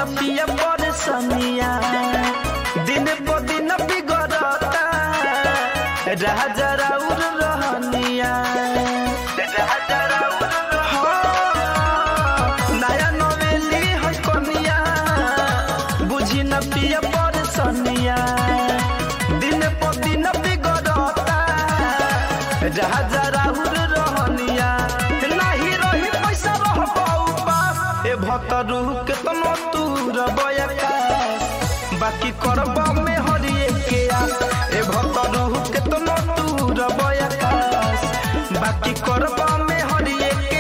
पिया परेशानिया दिन प दिन बिगड़ता राजा राउर रहनिया नया नवेली है कनिया बुझी न पिया परेशानिया दिन प दिन बिगड़ता राजा राउर रहनिया नहीं रही पैसा रह पास ए भतरू केतनो तूर बयकास बाकी करब में हरिए के ए भतरू केतनो तूर बयकास बाकी करब में हरिए के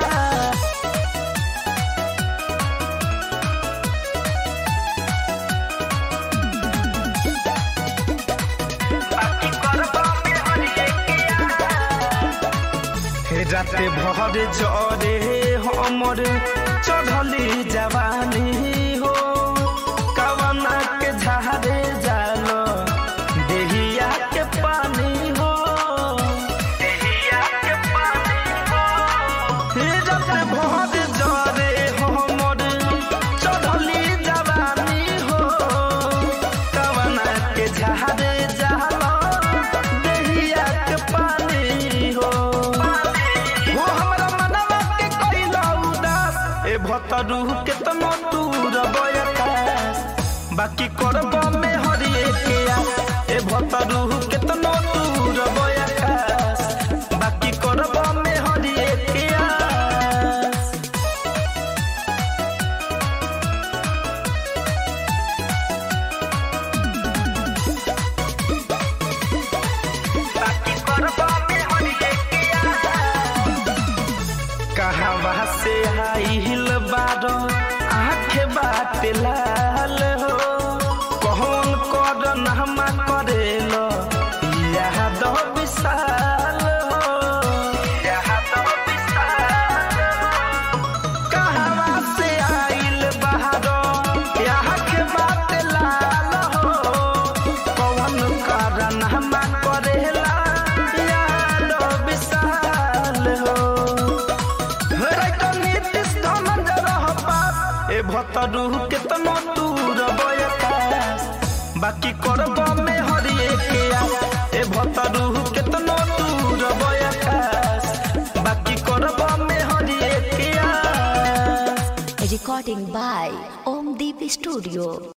राते भर जरे हमर चढ़ली जवानी हो कवना के झारे जाल देहिया के पानी हो राते भर जरे हमर चढ़ली जवानी हो कवना के झारे जाल देहिया के पानी हो भतरू केतनो तूर बयकास बाकी करब में हरिए के ए भतरू केतनो तूर बयकास बाकी करब में हरिए के कहवा से आइल बारो आँखें बाटे लाल हो कौन कर नहमा करेलो याद विशाल हो कहवा से आइल बारो आँखें बाटे लाल हो कौन कर नहमा करेला याद विशाल हो ए भतरू केतनो तूर बयकास बाकी करब में हरिए के ए भतरू केतनो तूर बयकास बाकी करब में हरिए के Recording by Om Deep Studio।